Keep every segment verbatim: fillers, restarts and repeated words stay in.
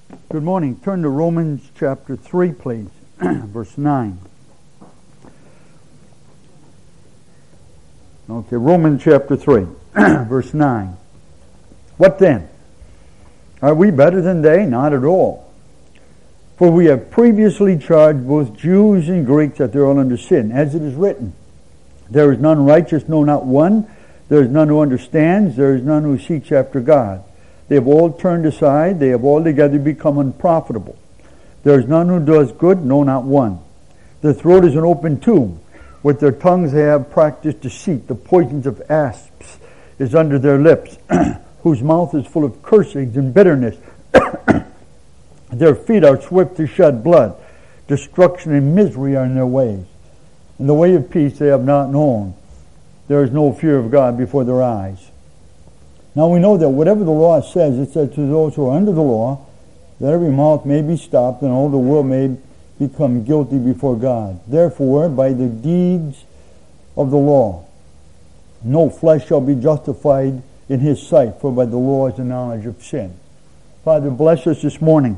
Good morning. Turn to Romans chapter three, please. Verse nine. Okay, Romans chapter three, verse nine. What then? Are we better than they? Not at all. For we have previously charged both Jews and Greeks that they are all under sin, as it is written, there is none righteous, no, not one. There is none who understands. There is none who seeks after God. They have all turned aside. They have altogether become unprofitable. There is none who does good, no, not one. Their throat is an open tomb. With their tongues they have practiced deceit. The poisons of asps is under their lips, whose mouth is full of cursings and bitterness. Their feet are swift to shed blood. Destruction and misery are in their ways. In the way of peace they have not known. There is no fear of God before their eyes. Now we know that whatever the law says, it says to those who are under the law, that every mouth may be stopped and all the world may become guilty before God. Therefore, by the deeds of the law, no flesh shall be justified in his sight, for by the law is the knowledge of sin. Father, bless us this morning.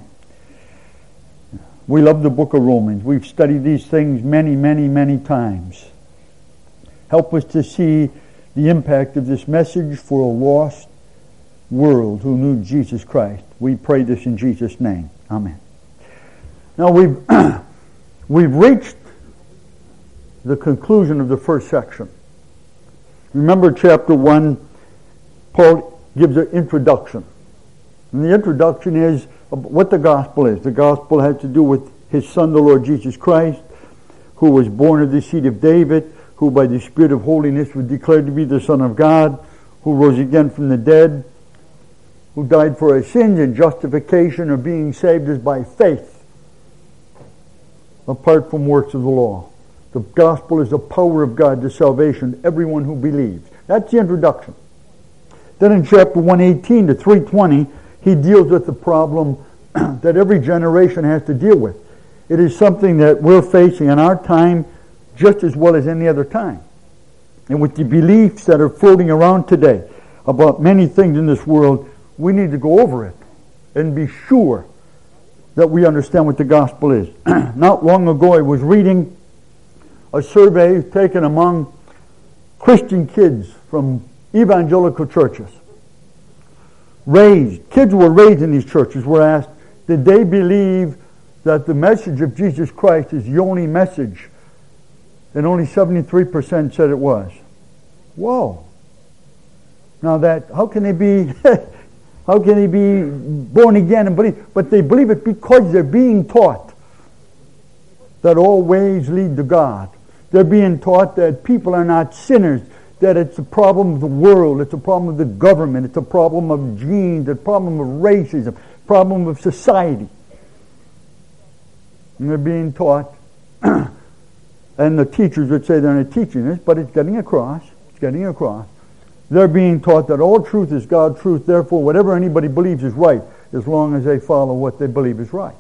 We love the book of Romans. We've studied these things many, many, many times. Help us to see the impact of this message for a lost world who knew Jesus Christ. We pray this in Jesus' name. Amen. Now we've we've reached the conclusion of the first section. Remember chapter one, Paul gives an introduction. And the introduction is what the gospel is. The gospel has to do with his Son, the Lord Jesus Christ, who was born of the seed of David, who by the Spirit of holiness was declared to be the Son of God, who rose again from the dead, who died for our sins, and justification of being saved is by faith, apart from works of the law. The gospel is the power of God to salvation to everyone who believes. That's the introduction. Then in chapter one eighteen to three twenty, he deals with the problem that every generation has to deal with. It is something that we're facing in our time just as well as any other time. And with the beliefs that are floating around today about many things in this world, we need to go over it and be sure that we understand what the gospel is. Not long ago I was reading a survey taken among Christian kids from evangelical churches. Raised, kids were raised in these churches were asked, did they believe that the message of Jesus Christ is the only message? And only seventy-three percent said it was. Whoa. Now that, how can they be, how can they be born again and believe? But they believe it because they're being taught that all ways lead to God. They're being taught that people are not sinners, that it's a problem of the world, it's a problem of the government, it's a problem of genes, it's a problem of racism, problem of society. And they're being taught and the teachers would say they're not teaching this, but it's getting across. It's getting across. They're being taught that all truth is God's truth, therefore whatever anybody believes is right, as long as they follow what they believe is right.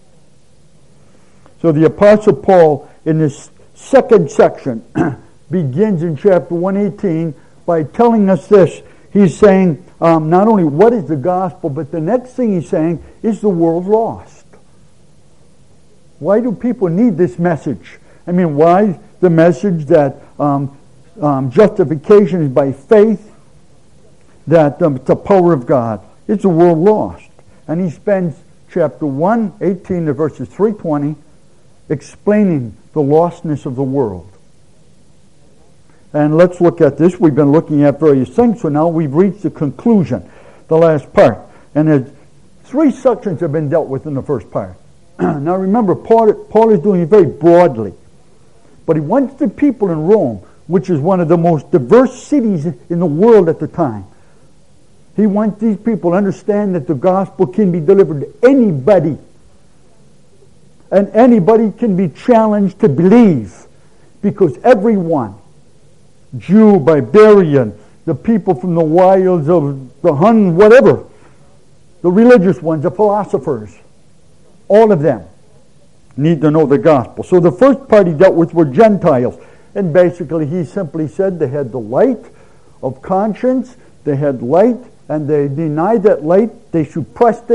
So the Apostle Paul, in this second section, begins in chapter one eighteen by telling us this. He's saying um, not only what is the gospel, but the next thing he's saying is the world lost. Why do people need this message? I mean, why the message that um, um, justification is by faith, that um, it's the power of God? It's the world lost. And he spends chapter one, eighteen to verses three twenty explaining the lostness of the world. And let's look at this. We've been looking at various things, so now we've reached the conclusion, the last part. And there's three sections have been dealt with in the first part. Now remember, Paul, Paul is doing it very broadly. But he wants the people in Rome, which is one of the most diverse cities in the world at the time. He wants these people to understand that the gospel can be delivered to anybody. And anybody can be challenged to believe. Because everyone, Jew, barbarian, the people from the wilds of the Hun, whatever, the religious ones, the philosophers, all of them need to know the gospel. So the first part he dealt with were Gentiles. And basically he simply said they had the light of conscience, they had light, and they denied that light, they suppressed it,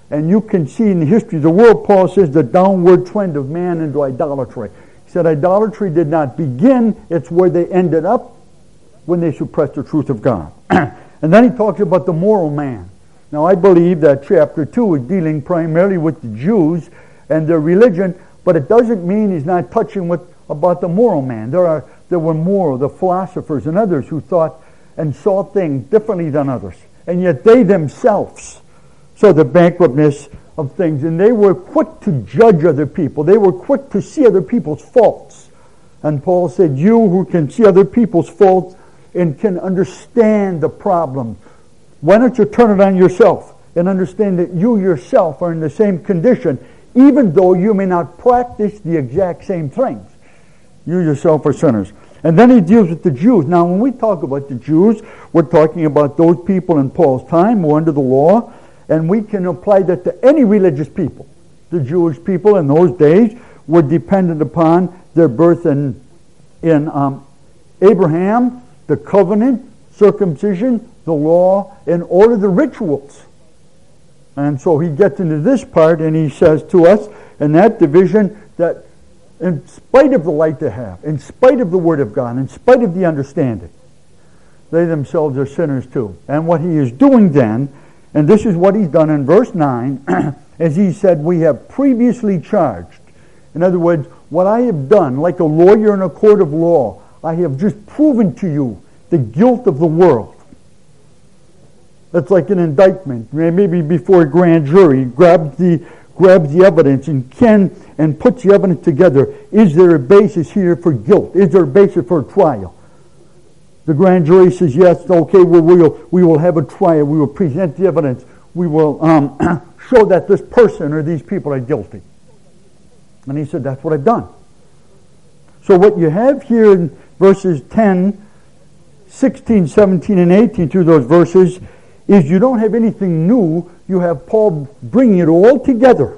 And you can see in the history of the world, Paul says, the downward trend of man into idolatry. He said idolatry did not begin, it's where they ended up when they suppressed the truth of God. And then he talks about the moral man. Now I believe that chapter two is dealing primarily with the Jews and their religion, but it doesn't mean he's not touching with about the moral man. There are there were moral, the philosophers and others who thought and saw things differently than others. And yet they themselves saw the bankruptness of things, and they were quick to judge other people. They were quick to see other people's faults. And Paul said, you who can see other people's faults and can understand the problem, why don't you turn it on yourself and understand that you yourself are in the same condition, even though you may not practice the exact same things. You yourself are sinners. And then he deals with the Jews. Now, when we talk about the Jews, we're talking about those people in Paul's time who were under the law, and we can apply that to any religious people. The Jewish people in those days were dependent upon their birth in, in um, Abraham, the covenant, circumcision, the law, and all of the rituals. And so he gets into this part and he says to us in that division that in spite of the light they have, in spite of the Word of God, in spite of the understanding, they themselves are sinners too. And what he is doing then, and this is what he's done in verse nine, as he said, we have previously charged. In other words, what I have done, like a lawyer in a court of law, I have just proven to you the guilt of the world. That's like an indictment, maybe before a grand jury, grabs the grabs the evidence and can and puts the evidence together. Is there a basis here for guilt? Is there a basis for a trial? The grand jury says yes. Okay, well, we will we will have a trial. We will present the evidence. We will um, show that this person or these people are guilty. And he said, that's what I've done. So what you have here in verses ten, sixteen, seventeen, and eighteen through those verses is you don't have anything new. You have Paul bringing it all together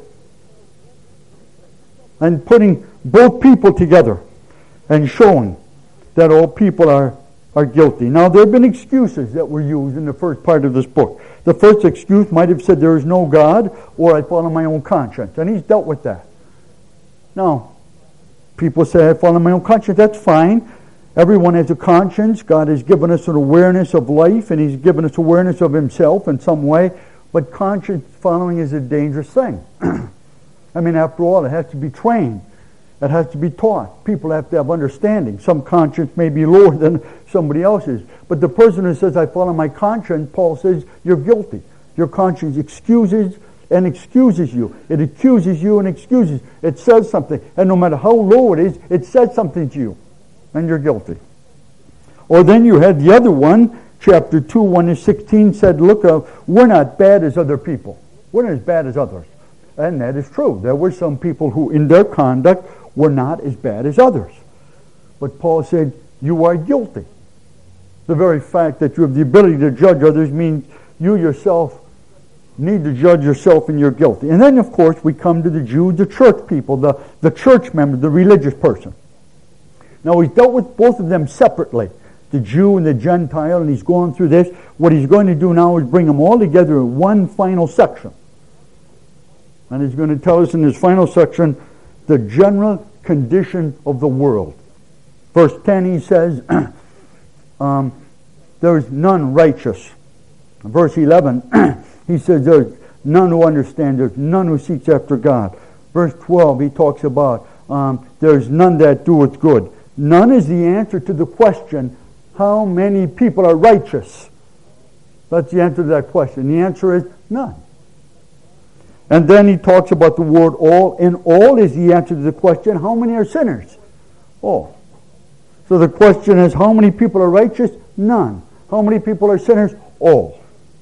and putting both people together and showing that all people are, are guilty. Now, there have been excuses that were used in the first part of this book. The first excuse might have said there is no God, or I follow my own conscience. And he's dealt with that. Now, people say I follow my own conscience. That's fine. Everyone has a conscience. God has given us an awareness of life, and He's given us awareness of Himself in some way. But conscience following is a dangerous thing. I mean, after all, it has to be trained. It has to be taught. People have to have understanding. Some conscience may be lower than somebody else's. But the person who says, I follow my conscience, Paul says, you're guilty. Your conscience excuses and excuses you. It accuses you and excuses. It says something. And no matter how low it is, it says something to you. And you're guilty. Or then you had the other one, chapter two, one to sixteen, said, look, uh, we're not bad as other people. We're not as bad as others. And that is true. There were some people who, in their conduct, were not as bad as others. But Paul said, you are guilty. The very fact that you have the ability to judge others means you yourself need to judge yourself and you're guilty. And then, of course, we come to the Jews, the church people, the, the church member, the religious person. Now, he's dealt with both of them separately, the Jew and the Gentile, and he's going through this. What he's going to do now is bring them all together in one final section. And he's going to tell us in this final section the general condition of the world. Verse ten, he says, um, there is none righteous. Verse eleven, he says, there's none who understands, there's none who seeks after God. Verse twelve, he talks about, um, there's none that doeth good. None is the answer to the question, how many people are righteous? That's the answer to that question. The answer is none. And then he talks about the word all, and all is the answer to the question, how many are sinners? All. So the question is, how many people are righteous? None. How many people are sinners? All.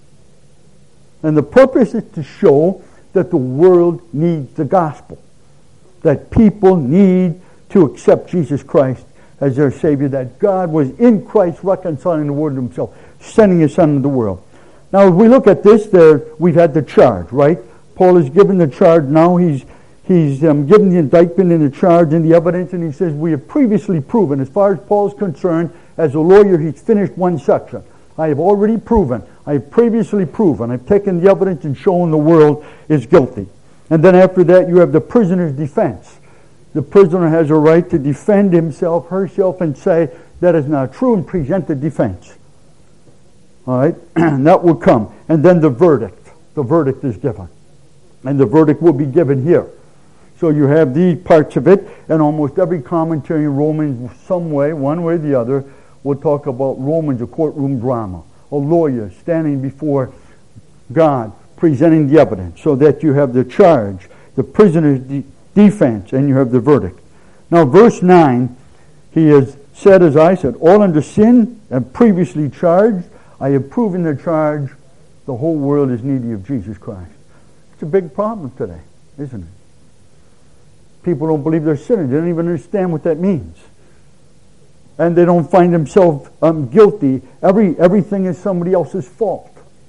And the purpose is to show that the world needs the gospel. That people need to accept Jesus Christ as their Savior. That God was in Christ reconciling the world to Himself, sending His Son into the world. Now, if we look at this, there we've had the charge, right? Paul is given the charge now. He's he's um, given the indictment and the charge and the evidence, and he says, we have previously proven, as far as Paul's concerned, as a lawyer, he's finished one section. I have already proven. I have previously proven. I've taken the evidence and shown the world is guilty. And then after that, you have the prisoner's defense. The prisoner has a right to defend himself, herself, and say that is not true and present the defense. All right? And that will come. And then the verdict. The verdict is given. And the verdict will be given here. So you have these parts of it, and almost every commentary in Romans, some way, one way or the other, will talk about Romans, a courtroom drama. A lawyer standing before God, presenting the evidence, so that you have the charge, the prisoner's de- defense, and you have the verdict. Now, verse nine, he has said, as I said, all under sin and previously charged, I have proven the charge, the whole world is needy of Jesus Christ. It's a big problem today, isn't it? People don't believe they're sinners. They don't even understand what that means. And they don't find themselves um, guilty. Every Everything is somebody else's fault.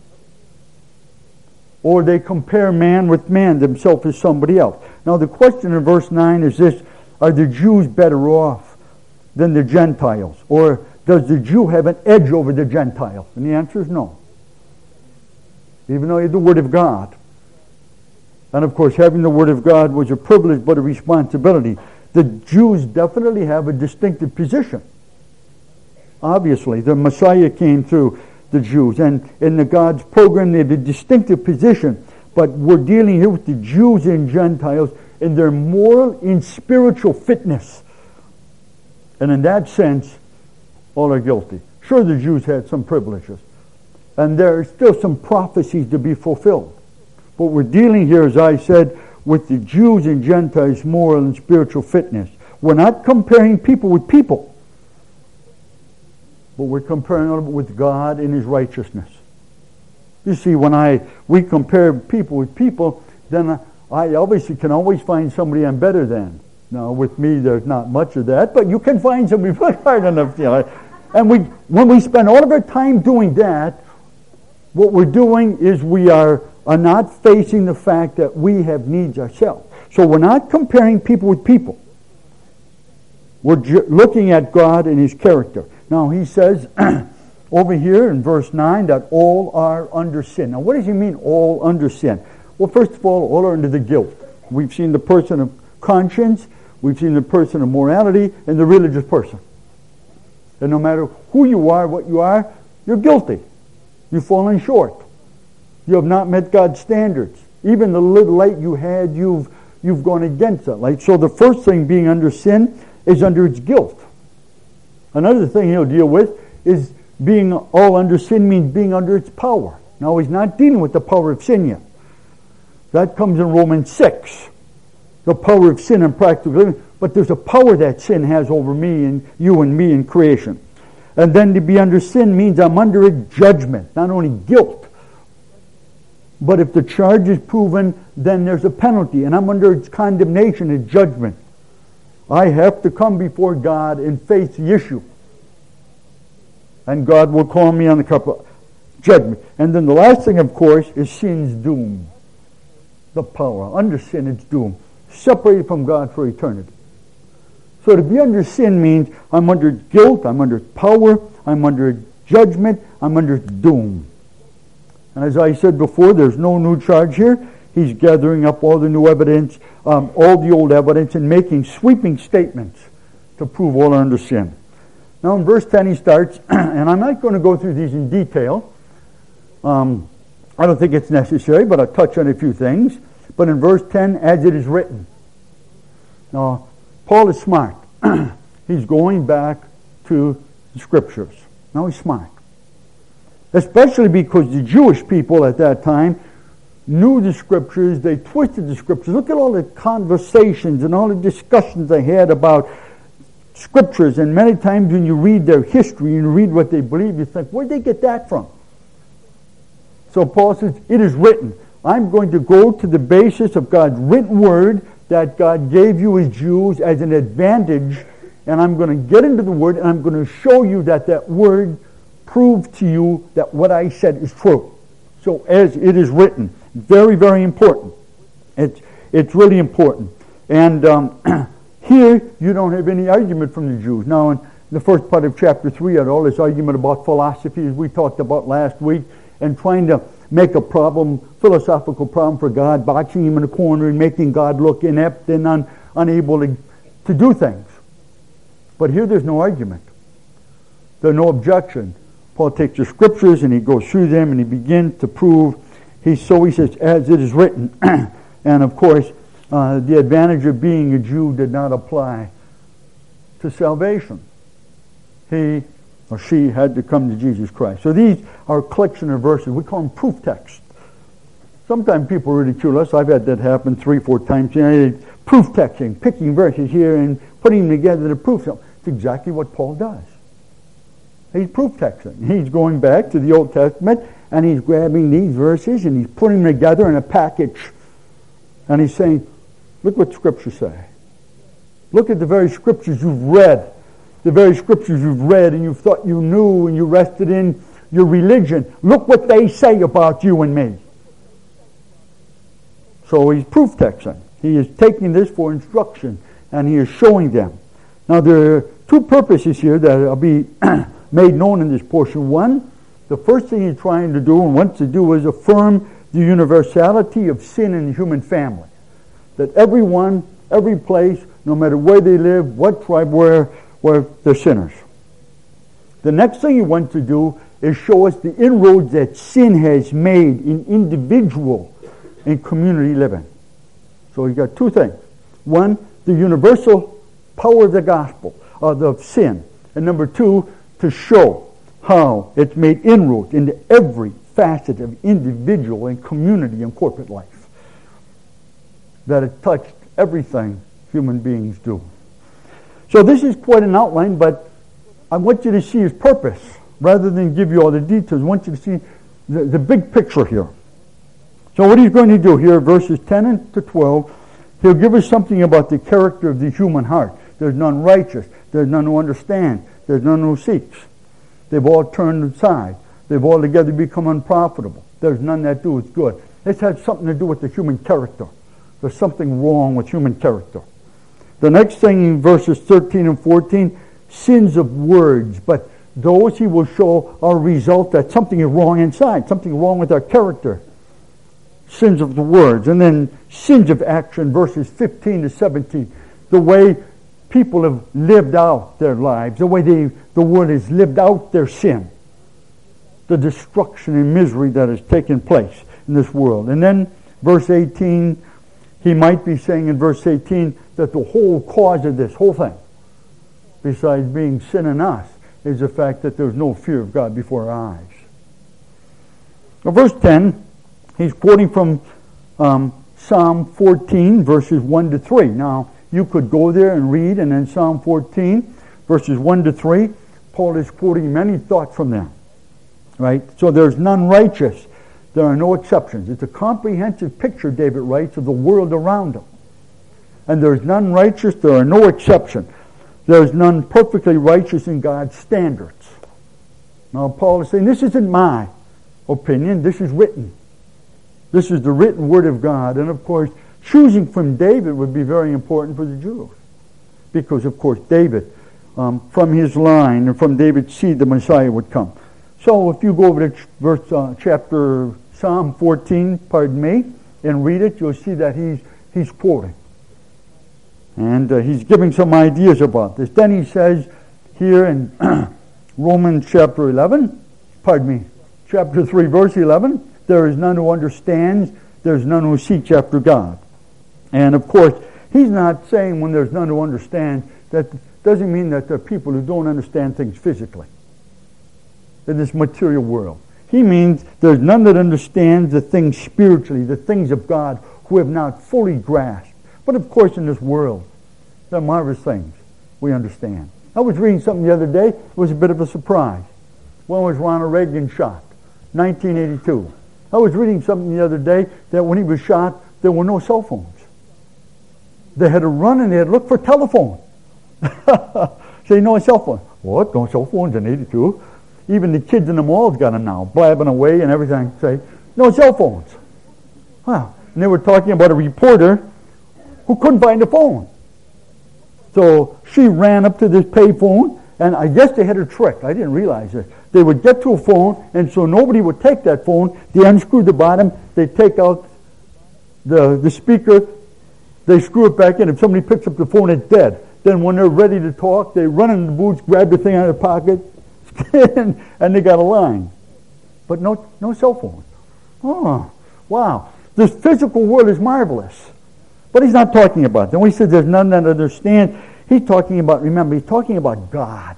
Or they compare man with man, themselves as somebody else. Now the question in verse nine is this: are the Jews better off than the Gentiles? Or does the Jew have an edge over the Gentile? And the answer is no. Even though you have the Word of God. And of course, having the Word of God was a privilege but a responsibility. The Jews definitely have a distinctive position. Obviously, the Messiah came through the Jews. And in the God's program, they have a distinctive position. But we're dealing here with the Jews and Gentiles in their moral and spiritual fitness. And in that sense, all are guilty. Sure, the Jews had some privileges. And there are still some prophecies to be fulfilled. But we're dealing here, as I said, with the Jews and Gentiles' moral and spiritual fitness. We're not comparing people with people. But we're comparing them with God and His righteousness. You see, when I we compare people with people, then I obviously can always find somebody I'm better than. Now, with me, there's not much of that, but you can find somebody hard enough. You know. And we, when we spend all of our time doing that, what we're doing is we are, are not facing the fact that we have needs ourselves. So we're not comparing people with people. We're ju- looking at God and His character. Now, he says over here in verse nine that all are under sin. Now, what does he mean, all under sin? Well, first of all, all are under the guilt. We've seen the person of conscience, we've seen the person of morality, and the religious person. And no matter who you are, what you are, you're guilty. You've fallen short. You have not met God's standards. Even the little light you had, you've you've gone against that light. So the first thing being under sin is under its guilt. Another thing he'll deal with is being all under sin means being under its power. Now he's not dealing with the power of sin yet. That comes in Romans six. The power of sin and practical living. But there's a power that sin has over me and you and me in creation. And then to be under sin means I'm under a judgment, not only guilt. But if the charge is proven, then there's a penalty. And I'm under its condemnation and judgment. I have to come before God and face the issue. And God will call me on the cup of judgment. And then the last thing, of course, is sin's doom. The power. Under sin, it's doom. Separated from God for eternity. So to be under sin means I'm under guilt, I'm under power, I'm under judgment, I'm under doom. And as I said before, there's no new charge here. He's gathering up all the new evidence, um, all the old evidence, and making sweeping statements to prove all are under sin. Now in verse ten he starts, and I'm not going to go through these in detail. Um, I don't think it's necessary, but I'll touch on a few things. But in verse ten, as it is written. Now, Paul is smart. He's going back to the Scriptures. Now he's smart. Especially because the Jewish people at that time knew the Scriptures, they twisted the Scriptures. Look at all the conversations and all the discussions they had about Scriptures. And many times when you read their history and read what they believe, you think, where'd they get that from? So Paul says, it is written. I'm going to go to the basis of God's written word that God gave you as Jews as an advantage, and I'm going to get into the word and I'm going to show you that that word proved to you that what I said is true. So as it is written, very, very important. It's, it's really important. And um, here you don't have any argument from the Jews. Now in the first part of chapter three had all this argument about philosophy, as we talked about last week, and trying to make a problem, philosophical problem for God, boxing him in a corner and making God look inept and un, unable to, to do things. But here there's no argument. There's no objection. Paul takes the scriptures and he goes through them and he begins to prove. He, so he says, as it is written. And of course, uh, the advantage of being a Jew did not apply to salvation. He or she had to come to Jesus Christ. So these are a collection of verses. We call them proof texts. Sometimes people ridicule us. I've had that happen three, four times. You know, proof texting, picking verses here and putting them together to prove something. It's exactly what Paul does. He's proof texting. He's going back to the Old Testament and he's grabbing these verses and he's putting them together in a package. And he's saying, look what scriptures say. Look at the very scriptures you've read. The very scriptures you've read and you thought you knew and you rested in your religion. Look what they say about you and me. So he's proof texting. He is taking this for instruction and he is showing them. Now there are two purposes here that will be made known in this portion. One, the first thing he's trying to do and wants to do is affirm the universality of sin in the human family. That everyone, every place, no matter where they live, what tribe, where, where they're sinners. The next thing he wants to do is show us the inroads that sin has made in individual and community living. So he's got two things. One, the universal power of the gospel, of uh, sin. And number two, to show how it's made inroads into every facet of individual and community and corporate life. That it touched everything human beings do. So this is quite an outline, but I want you to see his purpose. Rather than give you all the details, I want you to see the, the big picture here. So what he's going to do here, verses ten and to twelve, he'll give us something about the character of the human heart. There's none righteous. There's none who understands. There's none who seeks. They've all turned aside. They've all together become unprofitable. There's none that do is good. This has something to do with the human character. There's something wrong with human character. The next thing in verses thirteen and fourteen, sins of words. But those he will show are a result that something is wrong inside, something wrong with our character. Sins of the words. And then sins of action, verses fifteen to seventeen. The way people have lived out their lives, the way they, the world has lived out their sin. The destruction and misery that has taken place in this world. And then verse eighteen, he might be saying in verse eighteen that the whole cause of this whole thing, besides being sin in us, is the fact that there's no fear of God before our eyes. Now verse ten, he's quoting from um, Psalm fourteen, verses one to three. Now, you could go there and read, and in Psalm fourteen, verses one to three, Paul is quoting many thoughts from them. Right? So there's none righteous. There are no exceptions. It's a comprehensive picture, David writes, of the world around him. And there's none righteous. There are no exceptions. There's none perfectly righteous in God's standards. Now Paul is saying, this isn't my opinion. This is written. This is the written word of God. And of course, choosing from David would be very important for the Jews. Because of course, David, um, from his line, and from David's seed, the Messiah would come. So if you go over to verse, uh, chapter Psalm fourteen, pardon me, and read it, you'll see that he's he's quoting. And uh, he's giving some ideas about this. Then he says here in Romans chapter eleven, pardon me, chapter three, verse eleven, there is none who understands, there's none who seeks after God. And of course, he's not saying when there's none who understands, that doesn't mean that there are people who don't understand things physically in this material world. He means there's none that understands the things spiritually, the things of God, who have not fully grasped. But of course in this world, there are marvelous things we understand. I was reading something the other day. It was a bit of a surprise. When was Ronald Reagan shot? nineteen eighty-two. I was reading something the other day that when he was shot, there were no cell phones. They had to run and they had to look for telephone. Say, no cell phone. What? No cell phones in eighty-two? Even the kids in the malls got them now, blabbing away and everything. Say, no cell phones. Wow. And they were talking about a reporter who couldn't find a phone. So she ran up to this payphone And I guess they had a trick. I didn't realize it. They would get to a phone, and so nobody would take that phone. They unscrew the bottom. They take out the, the speaker. They screw it back in. If somebody picks up the phone, it's dead. Then when they're ready to talk, they run in the boots, grab the thing out of their pocket, and, and they got a line. But no, no cell phone. Oh, wow. This physical world is marvelous. But he's not talking about that. When he says there's none that understand, he's talking about, remember, he's talking about God.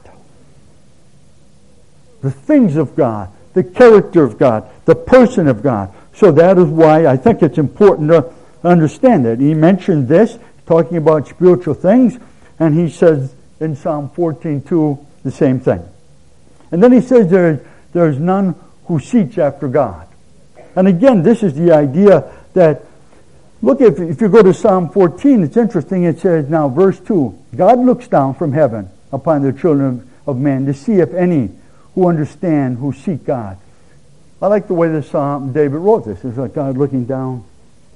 The things of God, the character of God, the person of God. So that is why I think it's important to understand that. He mentioned this, talking about spiritual things, and he says in Psalm fourteen two the same thing. And then he says there, there's none who seeks after God. And again, this is the idea that, look, if, if you go to Psalm fourteen, it's interesting. It says now, verse two, God looks down from heaven upon the children of man to see if any who understand, who seek God. I like the way this Psalm David wrote this. It's like God looking down.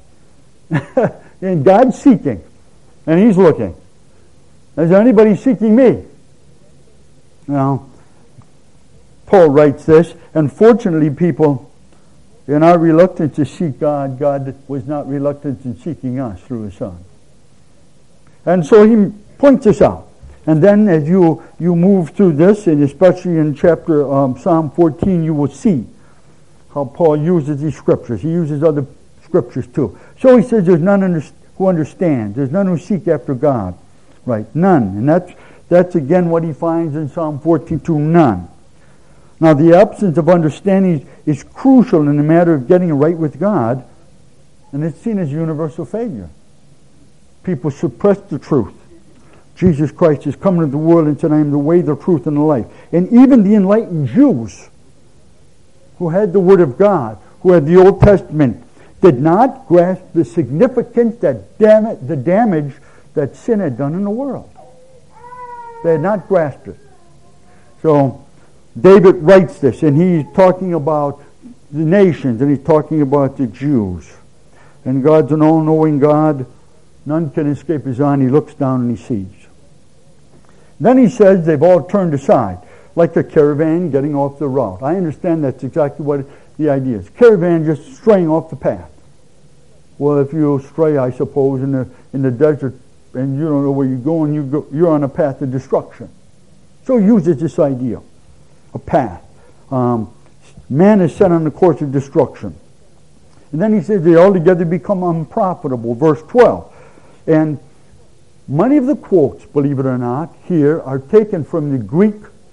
And God's seeking. And he's looking. Is there anybody seeking me? Now, Paul writes this, and fortunately, people, in our reluctance to seek God, God was not reluctant in seeking us through His Son. And so he points this out. And then as you, you move through this, and especially in chapter um, Psalm fourteen, you will see how Paul uses these scriptures. He uses other scriptures too. So he says there's none under, who understand. There's none who seek after God. Right, none. And that's, that's again what he finds in Psalm fourteen two, none. Now the absence of understanding is crucial in the matter of getting right with God, and it's seen as universal failure. People suppress the truth. Jesus Christ has come into the world and said, I am the way, the truth, and the life. And even the enlightened Jews who had the Word of God, who had the Old Testament, did not grasp the significance, that dam- the damage that sin had done in the world. They had not grasped it. So David writes this, and he's talking about the nations, and he's talking about the Jews. And God's an all-knowing God. None can escape His eye. He looks down and He sees. Then he says they've all turned aside, like a caravan getting off the route. I understand that's exactly what the idea is. Caravan just straying off the path. Well, if you stray, I suppose, in the in the desert, and you don't know where you're going, you go, you're on a path of destruction. So he uses this idea, a path. Um, man is set on the course of destruction. And then he says they altogether become unprofitable, verse twelve. And many of the quotes, believe it or not, here are taken from the Greek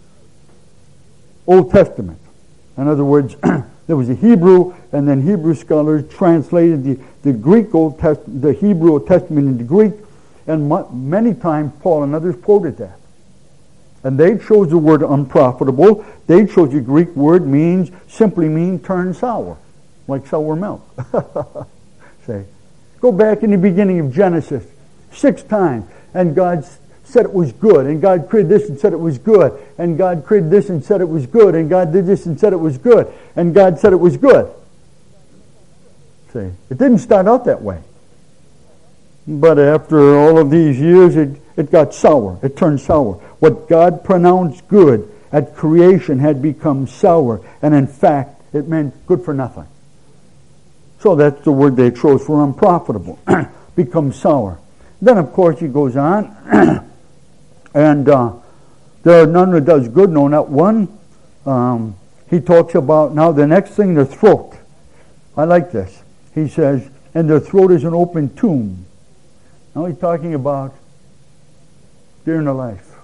Old Testament. In other words, there was a Hebrew, and then Hebrew scholars translated the, the Greek Old Testament, the Hebrew Old Testament into Greek, and mo- many times Paul and others quoted that. And they chose the word unprofitable. They chose the Greek word means, simply means turn sour, like sour milk. Say, go back in the beginning of Genesis, six times, and God said it was good, and God created this and said it was good, and God created this and said it was good, and God did this and said it was good, and God said it was good. See, it didn't start out that way. But after all of these years, it, it got sour. It turned sour. What God pronounced good at creation had become sour, and in fact, it meant good for nothing. So that's the word they chose for unprofitable. Become sour. Then, of course, he goes on, and uh, there are none who does good, no, not one. Um, he talks about, now the next thing, their throat. I like this. He says, and their throat is an open tomb. Now he's talking about during their life.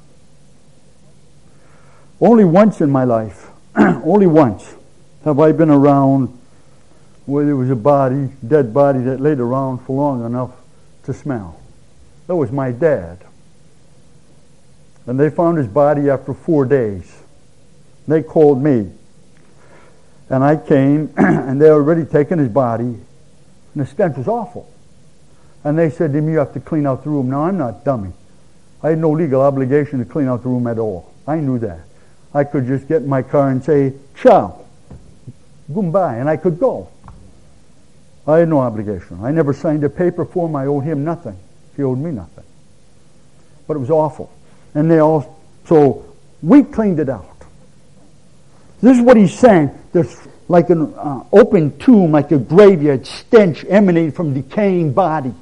Only once in my life, only once, have I been around where there was a body, dead body that laid around for long enough to smell. That was my dad. And they found his body after four days. They called me. And I came, and they had already taken his body, and the stench was awful. And they said to me, you have to clean out the room. Now, I'm not dummy. I had no legal obligation to clean out the room at all. I knew that. I could just get in my car and say, ciao, goodbye, and I could go. I had no obligation. I never signed a paper for him. I owed him nothing. He owed me nothing. But it was awful. And they all, so We cleaned it out. This is what he's saying. There's like an uh, open tomb, like a graveyard, stench emanating from decaying body.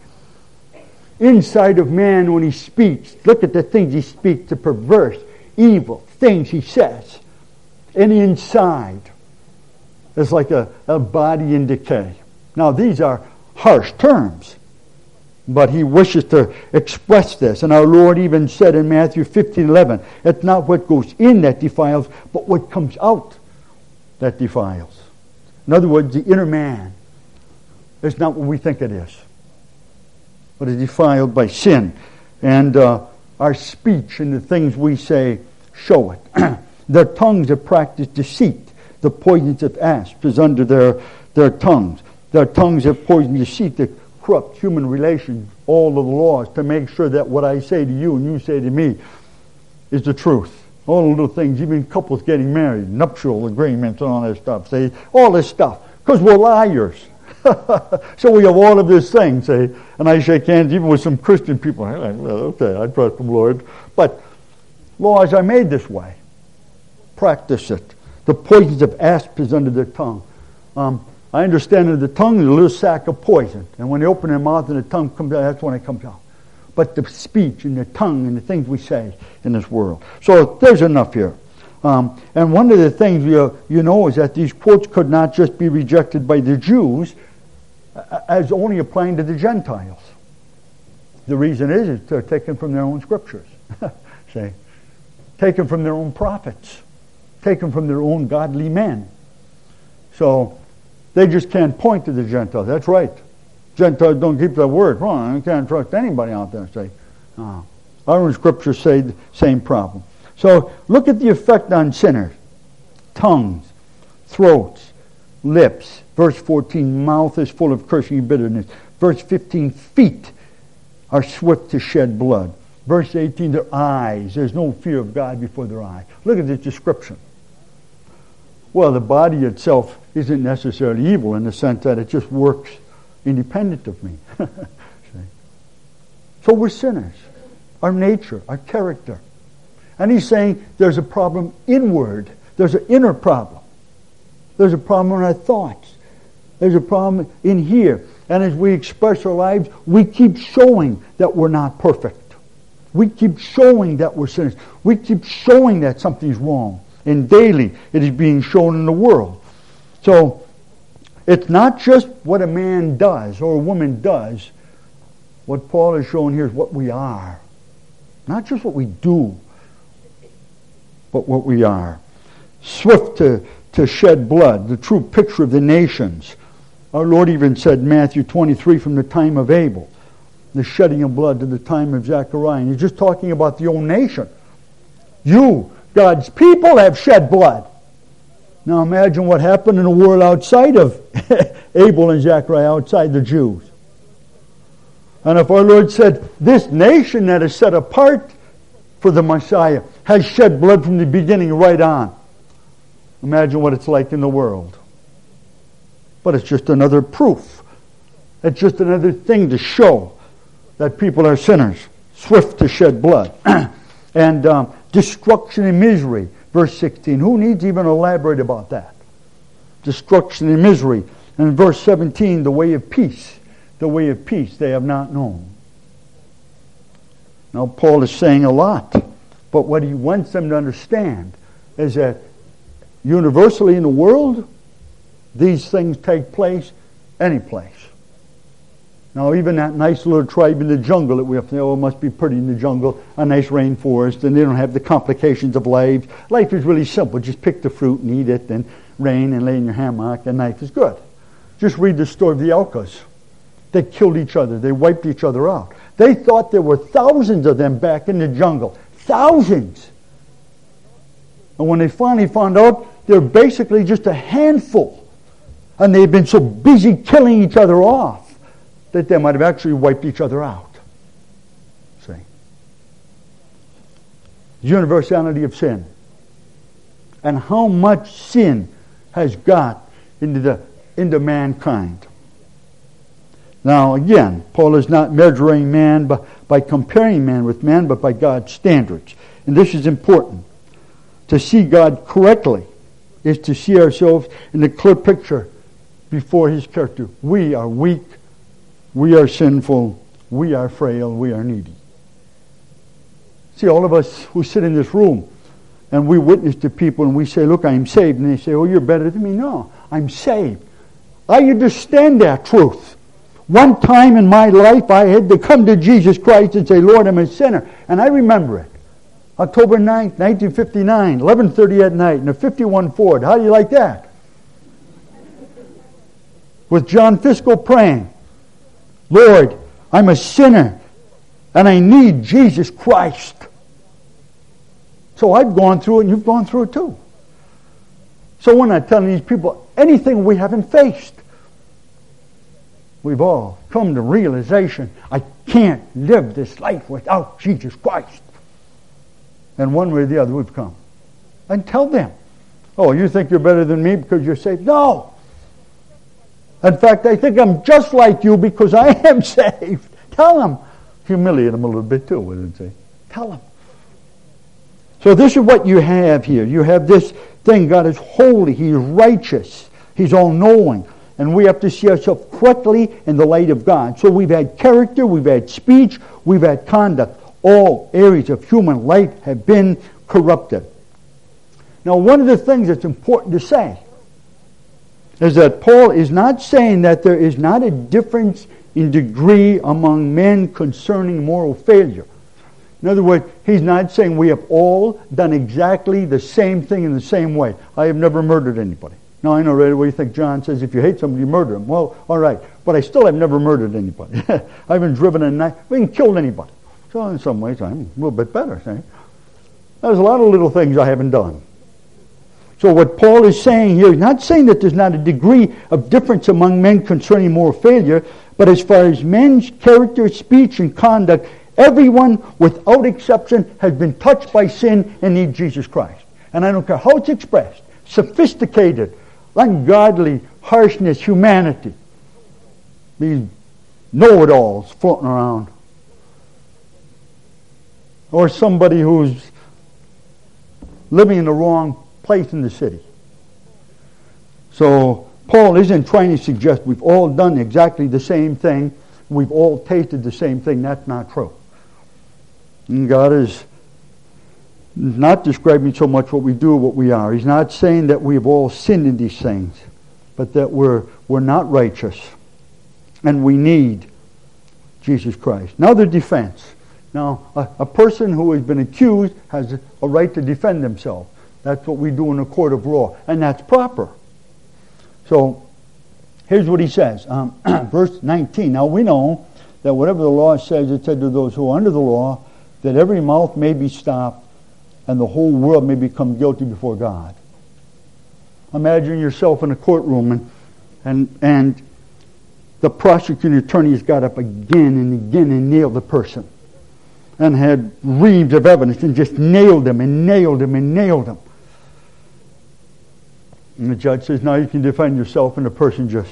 Inside of man when he speaks, look at the things he speaks, the perverse, evil things he says. And inside is like a, a body in decay. Now these are harsh terms, but he wishes to express this. And our Lord even said in Matthew fifteen eleven, it's not what goes in that defiles, but what comes out that defiles. In other words, the inner man is not what we think it is, but is defiled by sin. And uh, our speech and the things we say show it. Their tongues have practiced deceit. The poisons of asps is under their, their tongues. Their tongues have poisoned deceit that corrupt human relations, all of the laws, to make sure that what I say to you and you say to me is the truth. All the little things, even couples getting married, nuptial agreements and all that stuff. See, all this stuff. Because we're liars. So we have all of these things, see. And I shake hands even with some Christian people. I'm like, well, okay, I trust the Lord. But laws are made this way. Practice it. The poisons of asp is under their tongue. Um, I understand that the tongue is a little sack of poison. And when they open their mouth and the tongue comes out, that's when it comes out. But the speech and the tongue and the things we say in this world. So there's enough here. Um, and one of the things you, you know is that these quotes could not just be rejected by the Jews as only applying to the Gentiles. The reason is, is they're taken from their own scriptures. See? Taken from their own prophets. Taken from their own godly men. So they just can't point to the Gentiles. That's right. Gentiles don't keep their word. Well, you can't trust anybody out there. Say, oh. Our own scriptures say the same problem. So look at the effect on sinners. Tongues, throats, lips. Verse fourteen, mouth is full of cursing and bitterness. Verse fifteen, feet are swift to shed blood. Verse eighteen, their eyes. There's no fear of God before their eyes. Look at this description. Well, the body itself isn't necessarily evil in the sense that it just works independent of me. So we're sinners. Our nature, our character. And he's saying there's a problem inward. There's an inner problem. There's a problem in our thoughts. There's a problem in here. And as we express our lives, we keep showing that we're not perfect. We keep showing that we're sinners. We keep showing that something's wrong. And daily it is being shown in the world. So it's not just what a man does or a woman does. What Paul is showing here is what we are. Not just what we do, but what we are. Swift to, to shed blood, the true picture of the nations. Our Lord even said in Matthew twenty-three, from the time of Abel, the shedding of blood to the time of Zechariah. And he's just talking about the old nation. You, God's people, have shed blood. Now imagine what happened in the world outside of Abel and Zechariah, outside the Jews. And if our Lord said, this nation that is set apart for the Messiah has shed blood from the beginning right on, imagine what it's like in the world. But it's just another proof. It's just another thing to show that people are sinners, swift to shed blood. And um, destruction and misery, verse sixteen. Who needs even elaborate about that? Destruction and misery. And verse seventeen, the way of peace. The way of peace they have not known. Now Paul is saying a lot, but what he wants them to understand is that universally in the world, these things take place any place. Now even that nice little tribe in the jungle that we have to know, oh, it must be pretty in the jungle, a nice rainforest, and they don't have the complications of life. Life is really simple. Just pick the fruit and eat it, and rain and lay in your hammock, and life is good. Just read the story of the Elkas. They killed each other. They wiped each other out. They thought there were thousands of them back in the jungle. Thousands! And when they finally found out, they're basically just a handful. And they've been so busy killing each other off that they might have actually wiped each other out. See? The universality of sin. And how much sin has got into the into mankind. Now again, Paul is not measuring man by, by comparing man with man, but by God's standards. And this is important. To see God correctly is to see ourselves in the clear picture before His character. We are weak. We are sinful. We are frail. We are needy. See, all of us who sit in this room and we witness to people and we say, look, I'm saved. And they say, oh, you're better than me. No, I'm saved. I understand that truth. One time in my life I had to come to Jesus Christ and say, Lord, I'm a sinner. And I remember it. October ninth, nineteen fifty-nine, eleven thirty at night in a fifty-one Ford. How do you like that? With John Fiscal praying, Lord, I'm a sinner and I need Jesus Christ. So I've gone through it and you've gone through it too. So we're not telling these people anything we haven't faced. We've all come to realization, I can't live this life without Jesus Christ. And one way or the other we've come. And tell them, oh, you think you're better than me because you're saved? No. In fact, I think I'm just like you because I am saved. Tell them. Humiliate them a little bit too, wouldn't they? Tell them. So this is what you have here. You have this thing. God is holy. He is righteous. He's all-knowing. And we have to see ourselves correctly in the light of God. So we've had character, we've had speech, we've had conduct. All areas of human life have been corrupted. Now, one of the things that's important to say is that Paul is not saying that there is not a difference in degree among men concerning moral failure. In other words, he's not saying we have all done exactly the same thing in the same way. I have never murdered anybody. Now, I know right away you think John says if you hate somebody, you murder them. Well, all right. But I still have never murdered anybody. I haven't driven a knife. I haven't killed anybody. So in some ways, I'm a little bit better. See? There's a lot of little things I haven't done. So what Paul is saying here, he's not saying that there's not a degree of difference among men concerning moral failure, but as far as men's character, speech, and conduct, everyone, without exception, has been touched by sin and needs Jesus Christ. And I don't care how it's expressed, sophisticated, ungodly, harshness, humanity, these know-it-alls floating around. Or somebody who's living in the wrong place in the city. So Paul isn't trying to suggest we've all done exactly the same thing. We've all tasted the same thing. That's not true. And God is not describing so much what we do, what we are. He's not saying that we've all sinned in these things, but that we're we're not righteous. And we need Jesus Christ. Now the defense. Now, a, a person who has been accused has a right to defend himself. That's what we do in a court of law, and that's proper. So, here's what he says. Um, verse nineteen. Now we know that whatever the law says, it said to those who are under the law, that every mouth may be stopped, and the whole world may become guilty before God. Imagine yourself in a courtroom, and and, and the prosecuting attorney has got up again and again and nailed the person. And had reams of evidence and just nailed him and nailed him and nailed him. And the judge says, now you can defend yourself, and the person just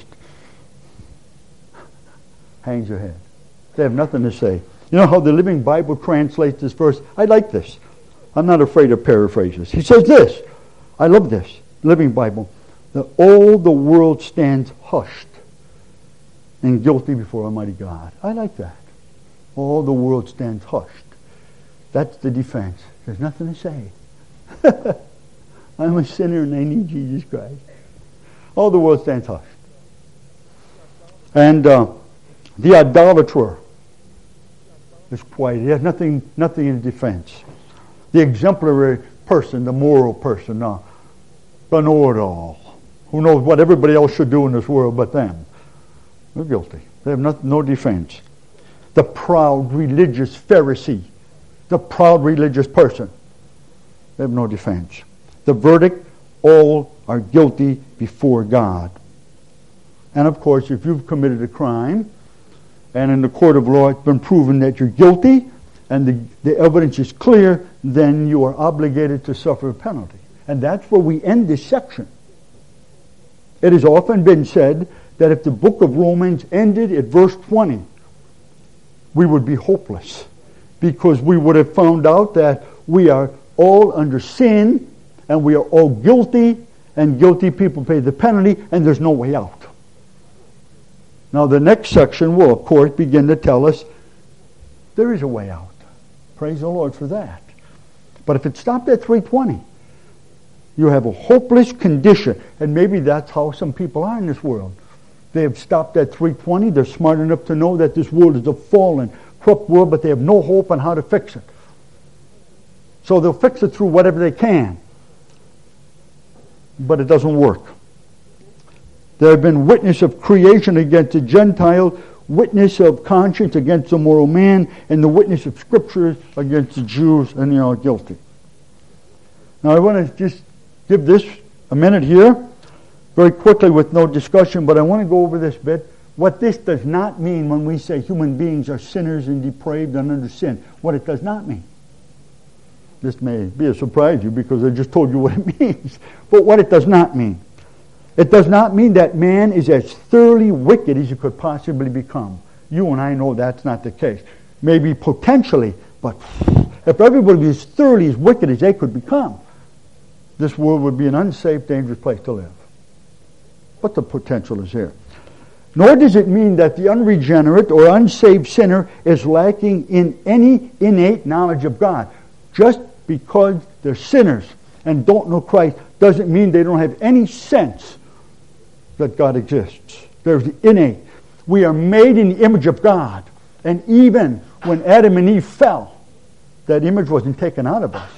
hangs their head. They have nothing to say. You know how the Living Bible translates this verse? I like this. I'm not afraid of paraphrases. He says this. I love this. Living Bible. That all the world stands hushed and guilty before Almighty God. I like that. All the world stands hushed. That's the defense. There's nothing to say. I'm a sinner and I need Jesus Christ. All the world stands hushed. And uh, the idolater is quiet. He has nothing, nothing in defense. The exemplary person, the moral person, uh, the know-it-all, who knows what everybody else should do in this world but them. They're guilty. They have no, no defense. The proud religious Pharisee, the proud religious person, they have no defense. The verdict, all are guilty before God. And of course, if you've committed a crime, and in the court of law it's been proven that you're guilty, and the, the evidence is clear, then you are obligated to suffer a penalty. And that's where we end this section. It has often been said that if the book of Romans ended at verse twenty, we would be hopeless, because we would have found out that we are all under sin and we are all guilty, and guilty people pay the penalty, and there's no way out. Now the next section will, of course, begin to tell us there is a way out. Praise the Lord for that. But if it stopped at three twenty, you have a hopeless condition. And maybe that's how some people are in this world. They have stopped at three twenty. They're smart enough to know that this world is a fallen, corrupt world, but they have no hope on how to fix it. So they'll fix it through whatever they can. But it doesn't work. There have been witness of creation against the Gentile, witness of conscience against the moral man, and the witness of Scripture against the Jews, and they are guilty. Now I want to just give this a minute here, very quickly with no discussion, but I want to go over this bit. What this does not mean when we say human beings are sinners and depraved and under sin. What it does not mean. This may be a surprise to you because I just told you what it means. But what it does not mean. It does not mean that man is as thoroughly wicked as you could possibly become. You and I know that's not the case. Maybe potentially, but if everybody was thoroughly as wicked as they could become, this world would be an unsafe, dangerous place to live. But the potential is here. Nor does it mean that the unregenerate or unsaved sinner is lacking in any innate knowledge of God. Just because they're sinners and don't know Christ doesn't mean they don't have any sense that God exists. There's the innate. We are made in the image of God. And even when Adam and Eve fell, that image wasn't taken out of us.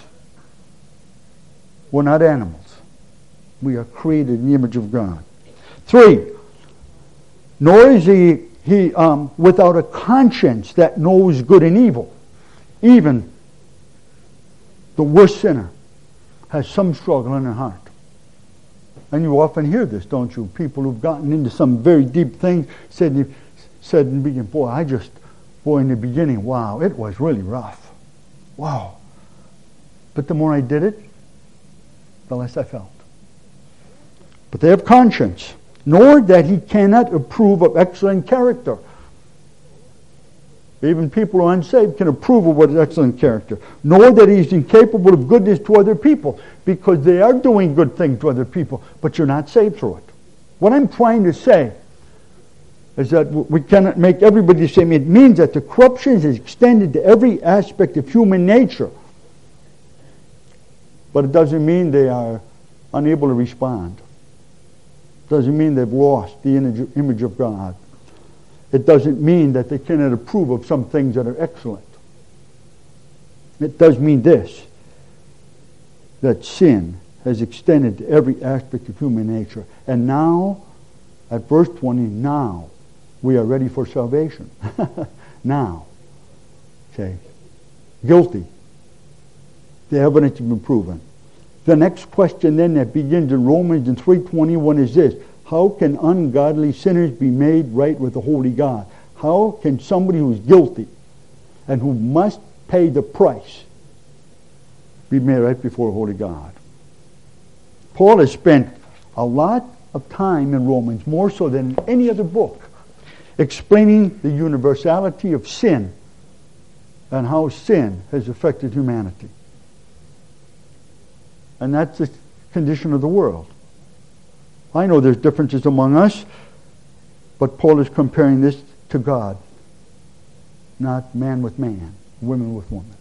We're not animals. We are created in the image of God. Three, nor is he, he um, without a conscience that knows good and evil. Even the worst sinner has some struggle in their heart. And you often hear this, don't you? People who've gotten into some very deep things said, said in the beginning, boy, I just, boy, in the beginning, wow, it was really rough. Wow. But the more I did it, the less I felt. But they have conscience. Nor that he cannot approve of excellent character. Even people who are unsaved can approve of what is excellent character. Nor that he's incapable of goodness to other people, because they are doing good things to other people, but you're not saved through it. What I'm trying to say is that we cannot make everybody the same. It means that the corruption is extended to every aspect of human nature. But it doesn't mean they are unable to respond. It doesn't mean they've lost the image of God. It doesn't mean that they cannot approve of some things that are excellent. It does mean this, that sin has extended to every aspect of human nature. And now, at verse twenty, now we are ready for salvation. Now. Okay. Guilty. The evidence has been proven. The next question then that begins in Romans in three twenty-one is this. How can ungodly sinners be made right with the holy God? How can somebody who's guilty and who must pay the price be made right before a holy God? Paul has spent a lot of time in Romans, more so than in any other book, explaining the universality of sin and how sin has affected humanity. And that's the condition of the world. I know there's differences among us, but Paul is comparing this to God, not man with man, women with woman.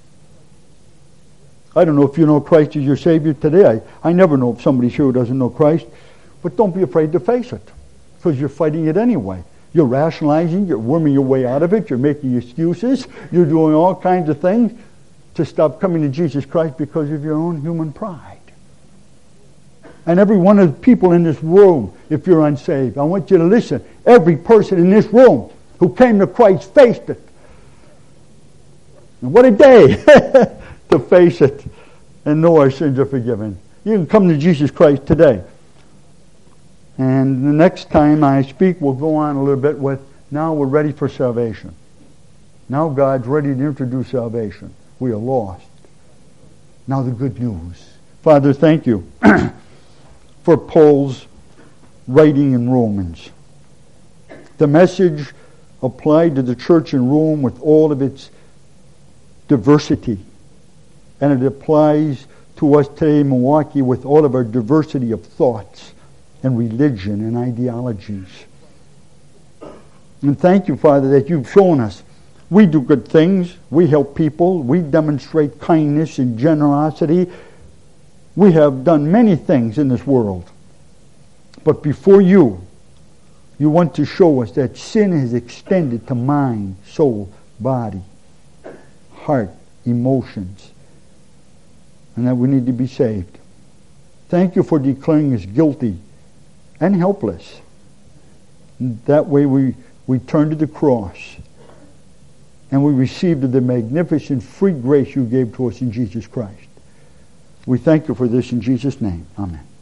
I don't know if you know Christ as your Savior today. I, I never know if somebody's here who doesn't know Christ, but don't be afraid to face it, because you're fighting it anyway. You're rationalizing, you're worming your way out of it, you're making excuses, you're doing all kinds of things to stop coming to Jesus Christ because of your own human pride. And every one of the people in this room, if you're unsaved, I want you to listen. Every person in this room who came to Christ faced it. And what a day to face it and know our sins are forgiven. You can come to Jesus Christ today. And the next time I speak, we'll go on a little bit with, now we're ready for salvation. Now God's ready to introduce salvation. We are lost. Now the good news. Father, thank you for Paul's writing in Romans. The message applied to the church in Rome with all of its diversity. And it applies to us today in Milwaukee with all of our diversity of thoughts and religion and ideologies. And thank you, Father, that you've shown us we do good things, we help people, we demonstrate kindness and generosity. We have done many things in this world. But before you, you want to show us that sin has extended to mind, soul, body, heart, emotions, and that we need to be saved. Thank you for declaring us guilty and helpless. That way we, we turn to the cross and we received the magnificent free grace you gave to us in Jesus Christ. We thank you for this in Jesus' name. Amen.